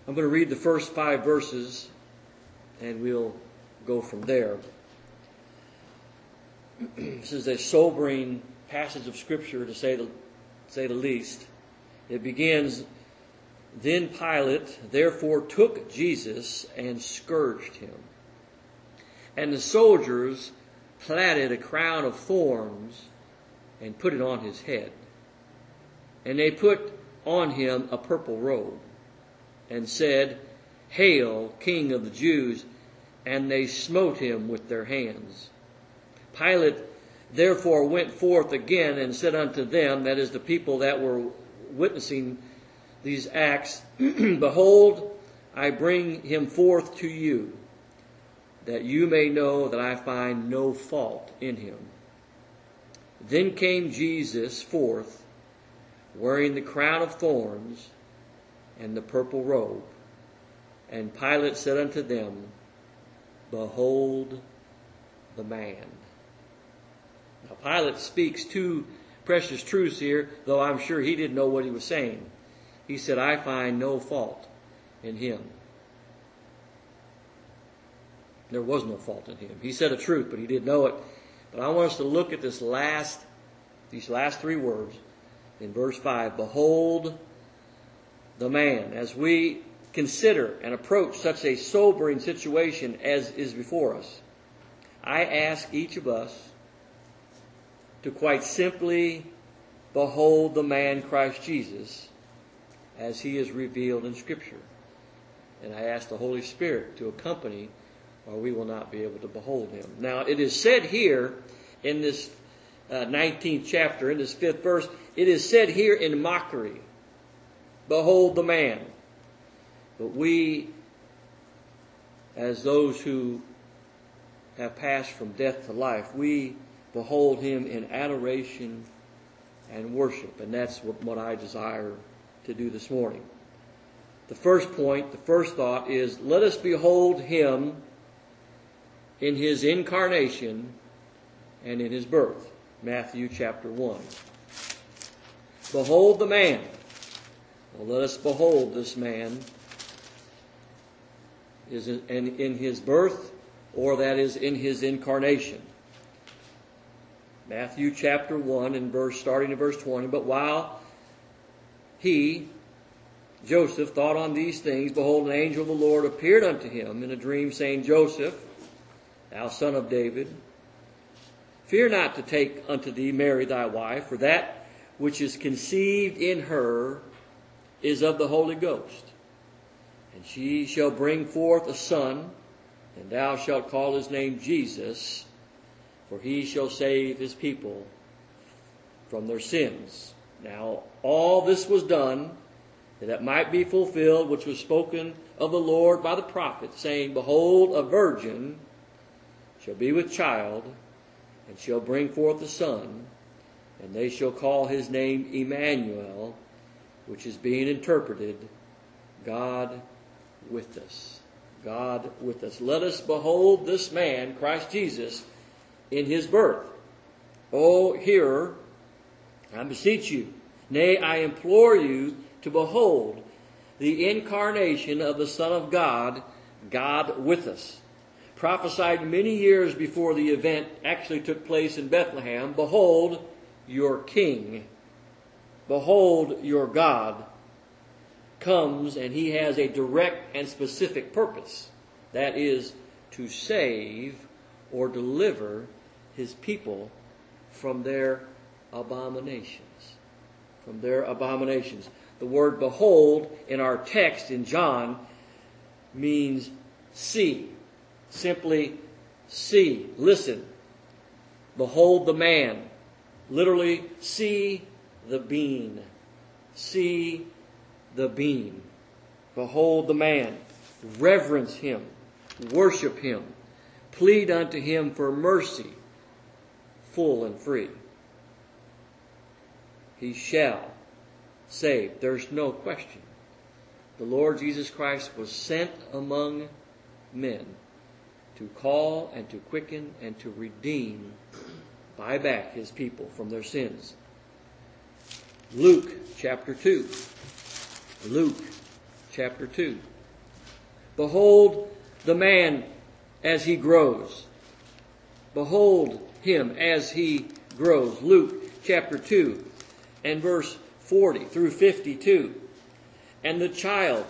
I'm going to read the first 5 verses, and we'll go from there. This is a sobering passage of Scripture, to say the least. It begins, "Then Pilate therefore took Jesus and scourged him. And the soldiers platted a crown of thorns and put it on his head. And they put on him a purple robe and said, 'Hail, King of the Jews!' And they smote him with their hands. Pilate therefore went forth again and said unto them," that is, the people that were witnessing these acts, "Behold, I bring him forth to you, that you may know that I find no fault in him." Then came Jesus forth, wearing the crown of thorns and the purple robe. And Pilate said unto them, "Behold the man." Now Pilate speaks 2 precious truths here, though I'm sure he didn't know what he was saying. He said, "I find no fault in him." There was no fault in him. He said a truth, but he didn't know it. But I want us to look at these last 3 words in verse 5. "Behold the man." As we consider and approach such a sobering situation as is before us, I ask each of us to quite simply behold the man Christ Jesus as he is revealed in Scripture. And I ask the Holy Spirit to accompany, or we will not be able to behold him. Now, it is said here in this 19th chapter, in this 5th verse, it is said here in mockery, "Behold the man." But we, as those who have passed from death to life, we behold him in adoration and worship. And that's what I desire to do this morning. The first point, the first thought is, let us behold him in his incarnation and in his birth. Matthew chapter 1. Behold the man. Well, let us behold this man is in his birth, or that is in his incarnation. Matthew chapter 1 and starting in verse 20. "But while he, Joseph, thought on these things, behold, an angel of the Lord appeared unto him in a dream, saying, Joseph, thou son of David, fear not to take unto thee Mary thy wife, for that which is conceived in her is of the Holy Ghost. And she shall bring forth a son, and thou shalt call his name Jesus, for he shall save his people from their sins." Now, all this was done that it might be fulfilled, which was spoken of the Lord by the prophet, saying, "Behold, a virgin shall be with child, and shall bring forth a son, and they shall call his name Emmanuel," which is being interpreted, God with us. God with us. Let us behold this man, Christ Jesus, in his birth. O hearer, I beseech you, nay, I implore you, to behold the incarnation of the Son of God, God with us. Prophesied many years before the event actually took place in Bethlehem, "Behold your King, behold your God comes," and he has a direct and specific purpose. That is to save or deliver his people from their abominations. From their abominations. The word "behold" in our text in John means see. Simply see. Listen. Behold the man. Literally, see the being. See the being. Behold the man. Reverence him. Worship him. Plead unto him for mercy, full and free. He shall save. There's no question. The Lord Jesus Christ was sent among men to call and to quicken and to redeem, buy back his people from their sins. Luke chapter 2. Luke chapter 2. Behold the man as he grows. Behold him as he grows. Luke chapter 2 and verse 40 through 52. And the child,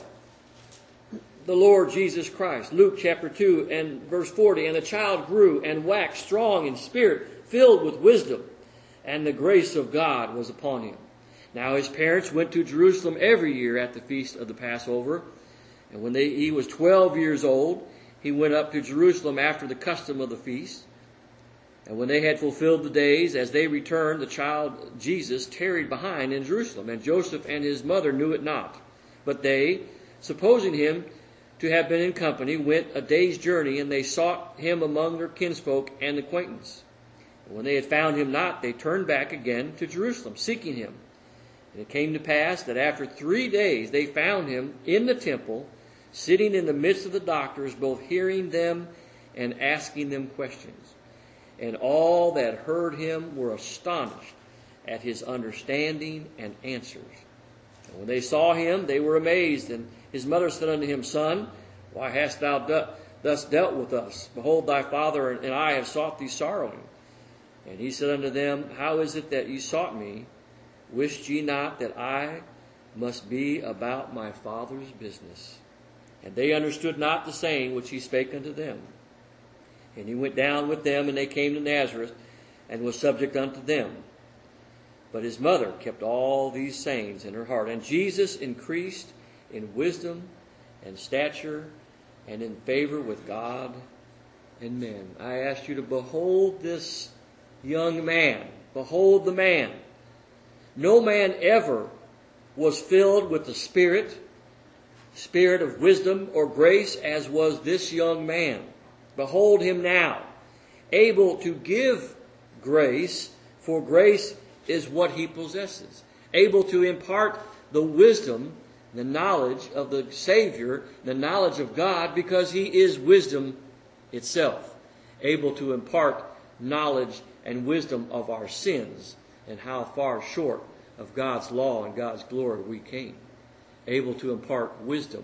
the Lord Jesus Christ. Luke chapter 2 and verse 40. And the child grew and waxed strong in spirit, filled with wisdom, and the grace of God was upon him. Now his parents went to Jerusalem every year at the feast of the Passover. And when he was 12 years old, he went up to Jerusalem after the custom of the feast. And when they had fulfilled the days, as they returned, the child Jesus tarried behind in Jerusalem. And Joseph and his mother knew it not. But they, supposing him to have been in company, went a day's journey, and they sought him among their kinsfolk and acquaintance. And when they had found him not, they turned back again to Jerusalem, seeking him. And it came to pass that after 3 days they found him in the temple, sitting in the midst of the doctors, both hearing them and asking them questions. And all that heard him were astonished at his understanding and answers. And when they saw him, they were amazed. And his mother said unto him, Son, why hast thou thus dealt with us? Behold, thy father and I have sought thee sorrowing. And he said unto them, How is it that ye sought me? Wist ye not that I must be about my Father's business? And they understood not the saying which he spake unto them. And he went down with them, and they came to Nazareth, and was subject unto them. But his mother kept all these sayings in her heart. And Jesus increased in wisdom and stature and in favor with God and men. I ask you to behold this young man. Behold the man. No man ever was filled with the Spirit of wisdom or grace as was this young man. Behold him now, able to give grace, for grace is what he possesses. Able to impart the wisdom, the knowledge of the Savior, the knowledge of God, because he is wisdom itself. Able to impart knowledge and wisdom of our sins and how far short of God's law and God's glory we came. Able to impart wisdom.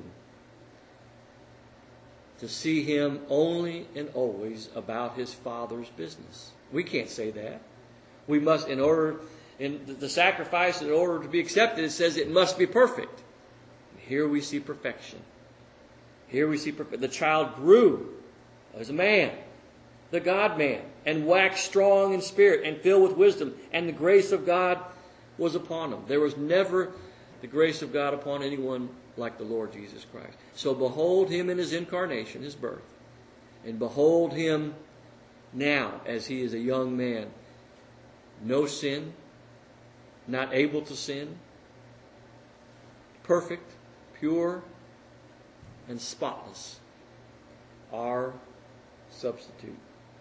To see him only and always about his Father's business. We can't say that. We must, in the sacrifice, in order to be accepted, it says it must be perfect. Here we see perfection. Here we see the child grew as a man, the God-man, and waxed strong in spirit and filled with wisdom, and the grace of God was upon him. There was never the grace of God upon anyone like the Lord Jesus Christ. So behold him in his incarnation, his birth, and behold him now as he is a young man. No sin, not able to sin, perfect, pure, and spotless, our substitute.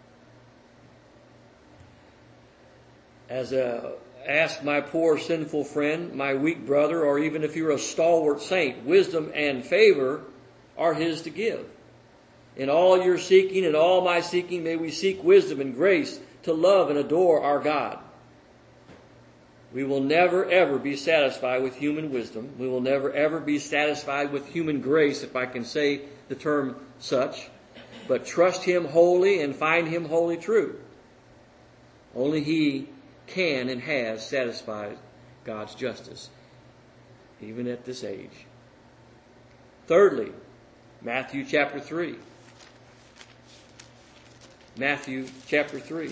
Ask my poor sinful friend, my weak brother, or even if you're a stalwart saint, wisdom and favor are his to give. In all your seeking and all my seeking, may we seek wisdom and grace to love and adore our God. We will never ever be satisfied with human wisdom. We will never ever be satisfied with human grace, if I can say the term such. But trust him wholly and find him wholly true. Only he can and has satisfied God's justice, even at this age. Thirdly, Matthew chapter 3. Matthew chapter 3.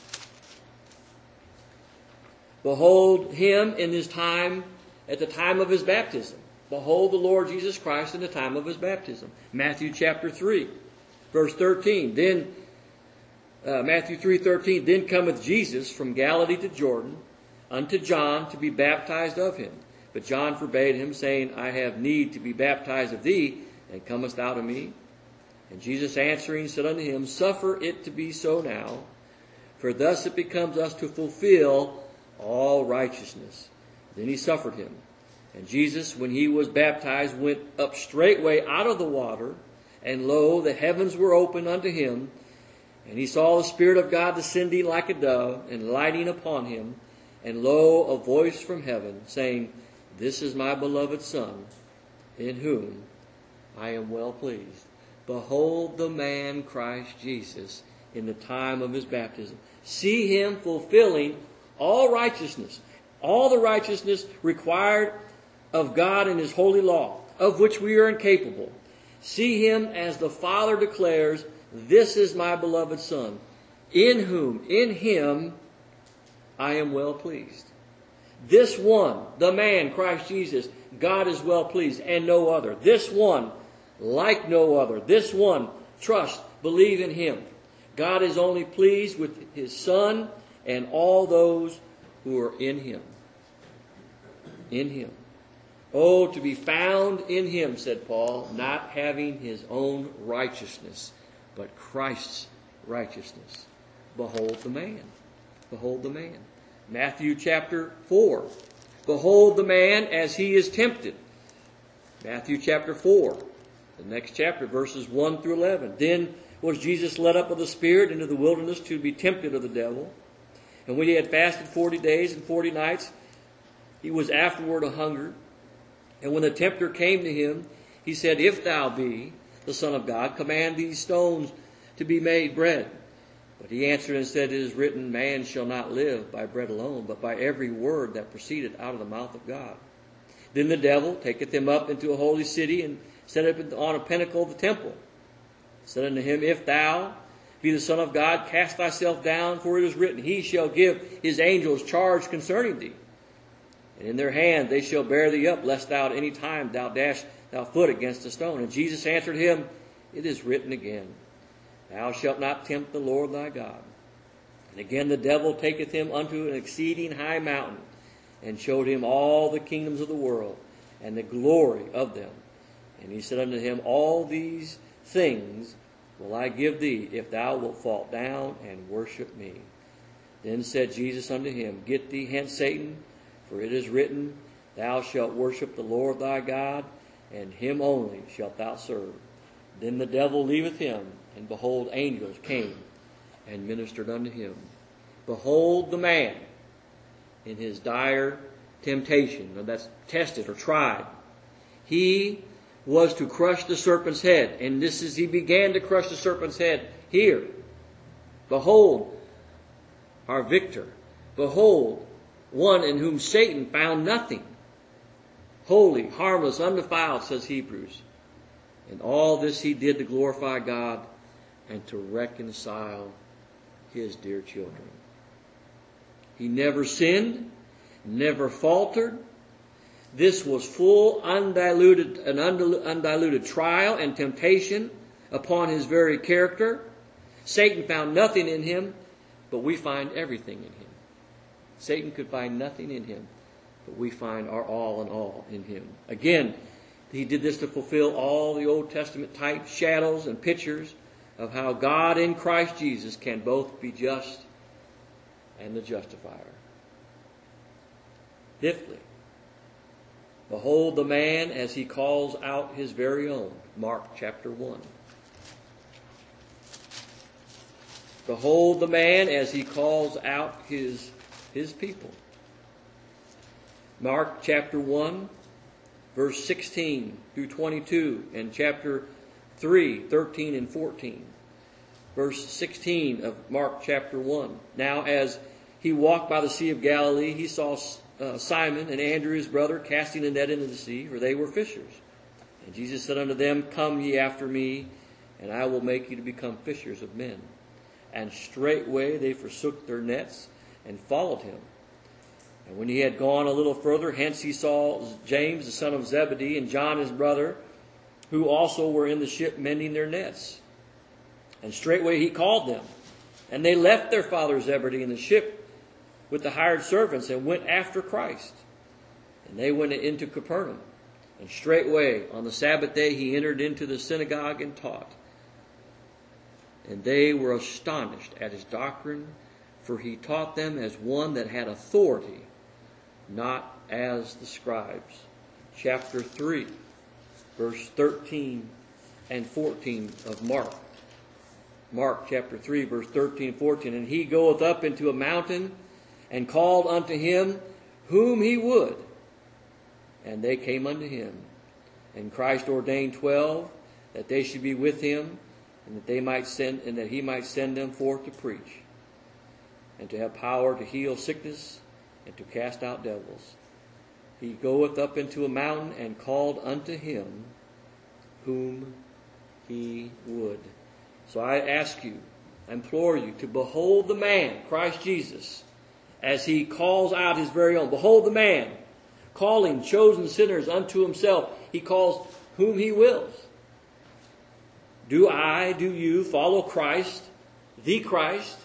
Behold him in his time, at the time of his baptism. Behold the Lord Jesus Christ in the time of his baptism. Matthew chapter 3, verse 13. Matthew 3:13, Then cometh Jesus from Galilee to Jordan unto John to be baptized of him. But John forbade him, saying, I have need to be baptized of thee, and comest thou to me? And Jesus answering said unto him, Suffer it to be so now, for thus it becomes us to fulfill all righteousness. Then he suffered him. And Jesus, when he was baptized, went up straightway out of the water, and lo, the heavens were opened unto him, and he saw the Spirit of God descending like a dove, and lighting upon him. And lo, a voice from heaven, saying, This is my beloved Son, in whom I am well pleased. Behold the man Christ Jesus in the time of his baptism. See him fulfilling all righteousness, all the righteousness required of God in his holy law, of which we are incapable. See him as the Father declares, this is my beloved Son, in whom, in him, I am well pleased. This one, the man, Christ Jesus, God is well pleased, and no other. This one, like no other. This one, trust, believe in him. God is only pleased with his Son and all those who are in him. In him. Oh, to be found in him, said Paul, not having his own righteousness, but Christ's righteousness. Behold the man. Behold the man. Matthew chapter 4. Behold the man as he is tempted. Matthew chapter 4. The next chapter, verses 1 through 11. Then was Jesus led up of the Spirit into the wilderness to be tempted of the devil. And when he had fasted 40 days and 40 nights, he was afterward a-hungered. And when the tempter came to him, he said, If thou be the Son of God, command these stones to be made bread. But he answered and said, It is written, Man shall not live by bread alone, but by every word that proceedeth out of the mouth of God. Then the devil taketh him up into a holy city, and set up on a pinnacle of the temple. Said unto him, If thou be the Son of God, cast thyself down, for it is written, He shall give his angels charge concerning thee. And in their hand they shall bear thee up, lest thou at any time thou dash thy foot against a stone. And Jesus answered him, It is written again, Thou shalt not tempt the Lord thy God. And again the devil taketh him unto an exceeding high mountain, and showed him all the kingdoms of the world, and the glory of them. And he said unto him, All these things will I give thee, if thou wilt fall down and worship me. Then said Jesus unto him, Get thee hence, Satan, for it is written, Thou shalt worship the Lord thy God, and him only shalt thou serve. Then the devil leaveth him, and behold, angels came and ministered unto him. Behold the man in his dire temptation, that's tested or tried. He was to crush the serpent's head, and this is, he began to crush the serpent's head here. Behold our victor. Behold one in whom Satan found nothing. Holy, harmless, undefiled, says Hebrews. And all this he did to glorify God and to reconcile his dear children. He never sinned, never faltered. This was full, undiluted trial and temptation upon his very character. Satan found nothing in him, but we find everything in him. Satan could find nothing in him, but we find our all in all in him. Again, he did this to fulfill all the Old Testament type shadows and pictures of how God in Christ Jesus can both be just and the justifier. Fifthly, behold the man as he calls out his very own. Mark chapter 1. Behold the man as he calls out his people. Mark chapter 1, verse 16 through 22, and chapter 3, 13 and 14. Verse 16 of Mark chapter 1. Now as he walked by the Sea of Galilee, he saw Simon and Andrew his brother casting a net into the sea, for they were fishers. And Jesus said unto them, Come ye after me, and I will make you to become fishers of men. And straightway they forsook their nets and followed him. And when he had gone a little further, hence he saw James the son of Zebedee and John his brother, who also were in the ship mending their nets. And straightway he called them. And they left their father Zebedee in the ship with the hired servants and went after Christ. And they went into Capernaum. And straightway on the Sabbath day he entered into the synagogue and taught. And they were astonished at his doctrine, for he taught them as one that had authority, not as the scribes. Chapter 3, verse 13 and 14 of Mark. Mark chapter 3, verse 13 and 14. And he goeth up into a mountain, and called unto him whom he would. And they came unto him. And Christ ordained 12 that they should be with him, and that he might send them forth to preach, and to have power to heal sickness, and to cast out devils. He goeth up into a mountain, and called unto him whom he would. So I ask you, I implore you to behold the man, Christ Jesus, as he calls out his very own. Behold the man, calling chosen sinners unto himself. He calls whom he wills. Do you follow Christ, the Christ?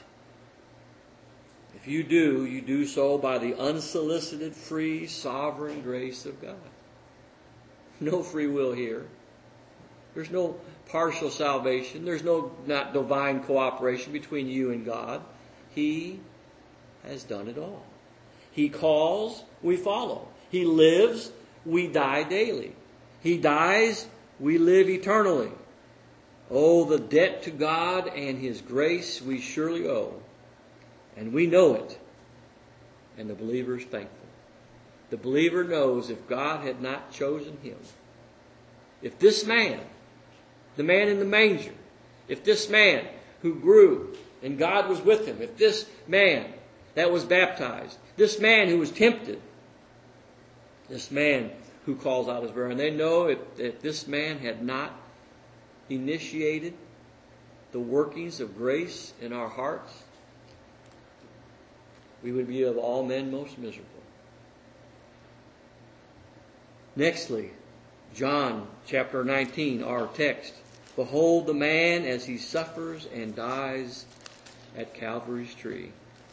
If you do so by the unsolicited, free, sovereign grace of God. No free will here. There's no partial salvation. There's not divine cooperation between you and God. He has done it all. He calls, we follow. He lives, we die daily. He dies, we live eternally. Oh, the debt to God and his grace we surely owe. And we know it. And the believer is thankful. The believer knows if God had not chosen him, if this man, the man in the manger, if this man who grew and God was with him, if this man that was baptized, this man who was tempted, this man who calls out his very own, they know if this man had not initiated the workings of grace in our hearts, we would be of all men most miserable. Nextly, John chapter 19, our text. Behold the man as he suffers and dies at Calvary's tree.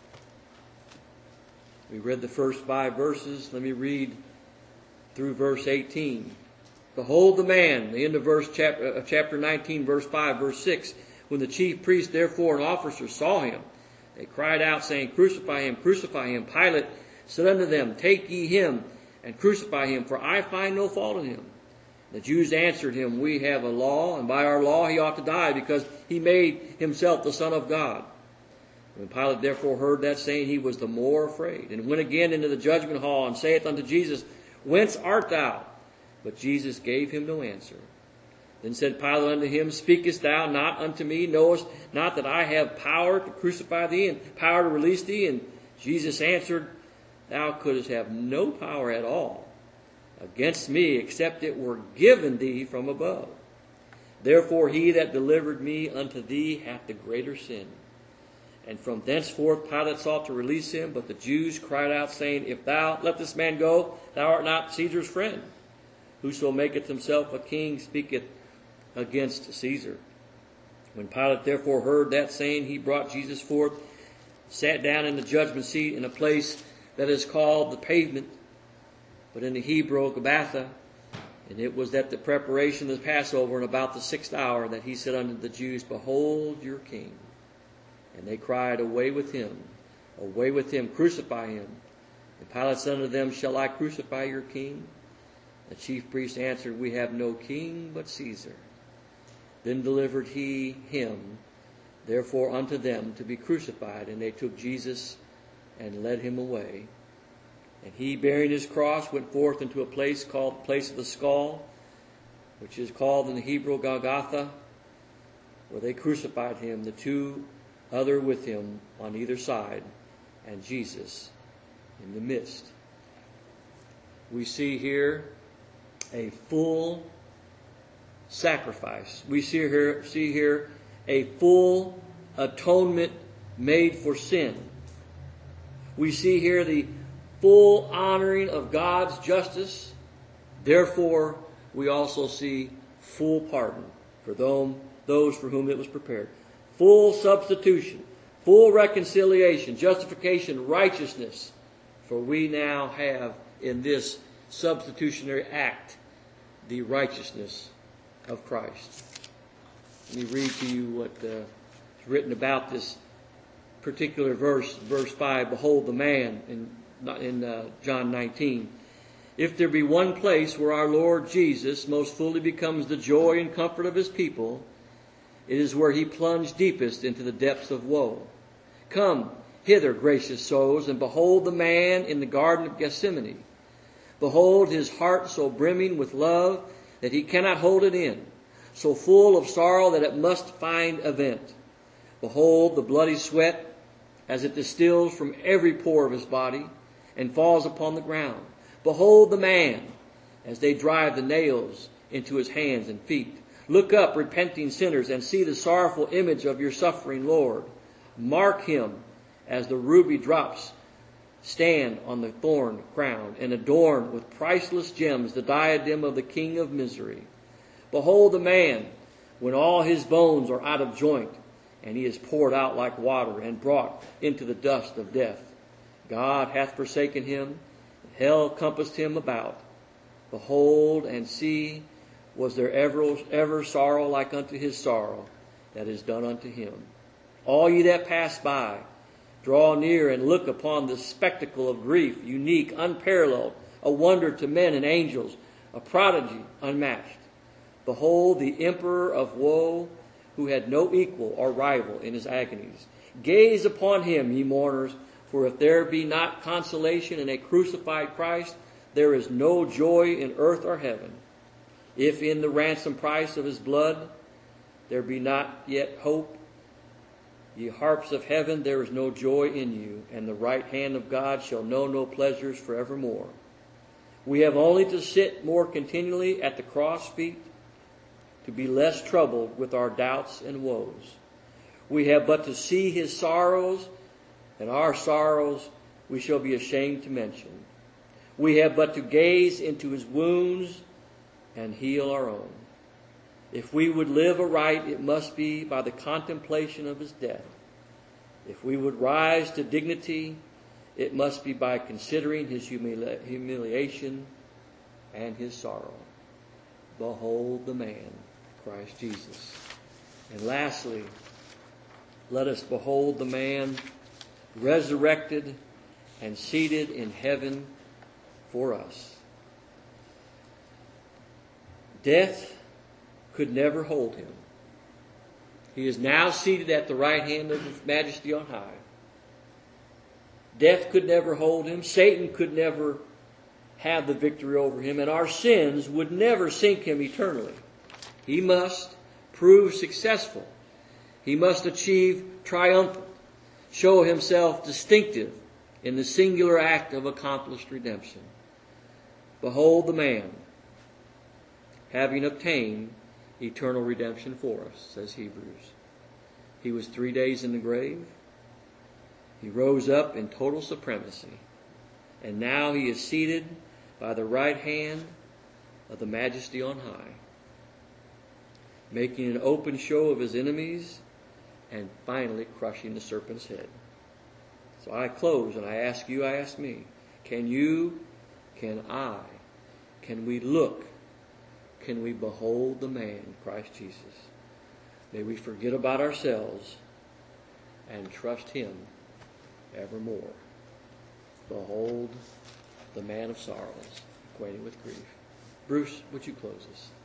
We read the first 5 verses. Let me read through verse 18. Behold the man, the end of chapter 19, verse 5, verse 6. When the chief priests, therefore, and officers saw him, they cried out, saying, Crucify him, crucify him. Pilate said unto them, Take ye him, and crucify him, for I find no fault in him. The Jews answered him, We have a law, and by our law he ought to die, because he made himself the Son of God. When Pilate therefore heard that saying, he was the more afraid, and went again into the judgment hall, and saith unto Jesus, Whence art thou? But Jesus gave him no answer. Then said Pilate unto him, Speakest thou not unto me? Knowest not that I have power to crucify thee, and power to release thee? And Jesus answered, Thou couldst have no power at all against me, except it were given thee from above. Therefore he that delivered me unto thee hath the greater sin. And from thenceforth Pilate sought to release him, but the Jews cried out, saying, If thou let this man go, thou art not Caesar's friend. Whoso maketh himself a king speaketh against Caesar. When Pilate therefore heard that saying, he brought Jesus forth, sat down in the judgment seat in a place that is called the Pavement, but in the Hebrew, Gabbatha. And it was at the preparation of the Passover, and about the 6th hour, that he said unto the Jews, Behold your king. And they cried, Away with him, crucify him. And Pilate said unto them, Shall I crucify your king? The chief priests answered, We have no king but Caesar. Then delivered he him, therefore, unto them to be crucified. And they took Jesus and led him away. And he, bearing his cross, went forth into a place called the place of the skull, which is called in the Hebrew Golgotha, where they crucified him, the 2 other with him on either side, and Jesus in the midst. We see here a full sacrifice. We see here a full atonement made for sin. We see here the full honoring of God's justice. Therefore, we also see full pardon for those for whom it was prepared. Full substitution, full reconciliation, justification, righteousness. For we now have in this substitutionary act the righteousness of Christ. Let me read to you what is written about this particular verse 5. Behold the man in John 19. If there be one place where our Lord Jesus most fully becomes the joy and comfort of his people, it is where he plunged deepest into the depths of woe. Come hither, gracious souls, and behold the man in the Garden of Gethsemane. Behold his heart so brimming with love that he cannot hold it in, so full of sorrow that it must find a vent. Behold the bloody sweat as it distills from every pore of his body and falls upon the ground. Behold the man as they drive the nails into his hands and feet. Look up, repenting sinners, and see the sorrowful image of your suffering Lord. Mark him as the ruby drops stand on the thorn crown, and adorn with priceless gems the diadem of the King of misery. Behold the man when all his bones are out of joint, and he is poured out like water, and brought into the dust of death. God hath forsaken him, and hell compassed him about. Behold and see, was there ever sorrow like unto his sorrow that is done unto him? All ye that pass by, draw near and look upon this spectacle of grief, unique, unparalleled, a wonder to men and angels, a prodigy unmatched. Behold the emperor of woe, who had no equal or rival in his agonies. Gaze upon him, ye mourners, for if there be not consolation in a crucified Christ, there is no joy in earth or heaven. If in the ransom price of his blood there be not yet hope, ye harps of heaven, there is no joy in you, and the right hand of God shall know no pleasures forevermore. We have only to sit more continually at the cross feet, to be less troubled with our doubts and woes. We have but to see his sorrows, and our sorrows we shall be ashamed to mention. We have but to gaze into his wounds and heal our own. If we would live aright, it must be by the contemplation of his death. If we would rise to dignity, it must be by considering his humiliation and his sorrow. Behold the man, Christ Jesus. And lastly, let us behold the man resurrected and seated in heaven for us. Death could never hold him. He is now seated at the right hand of his majesty on high. Death could never hold him. Satan could never have the victory over him, and our sins would never sink him eternally. He must prove successful. He must achieve triumphant, show himself distinctive in the singular act of accomplished redemption. Behold the man, having obtained eternal redemption for us, says Hebrews. He was 3 days in the grave. He rose up in total supremacy. And now he is seated by the right hand of the majesty on high, making an open show of his enemies and finally crushing the serpent's head. So I close and I ask you, I ask me, can you, can I, can we look, can we behold the man, Christ Jesus? May we forget about ourselves and trust him evermore. Behold the man of sorrows, acquainted with grief. Bruce, would you close us?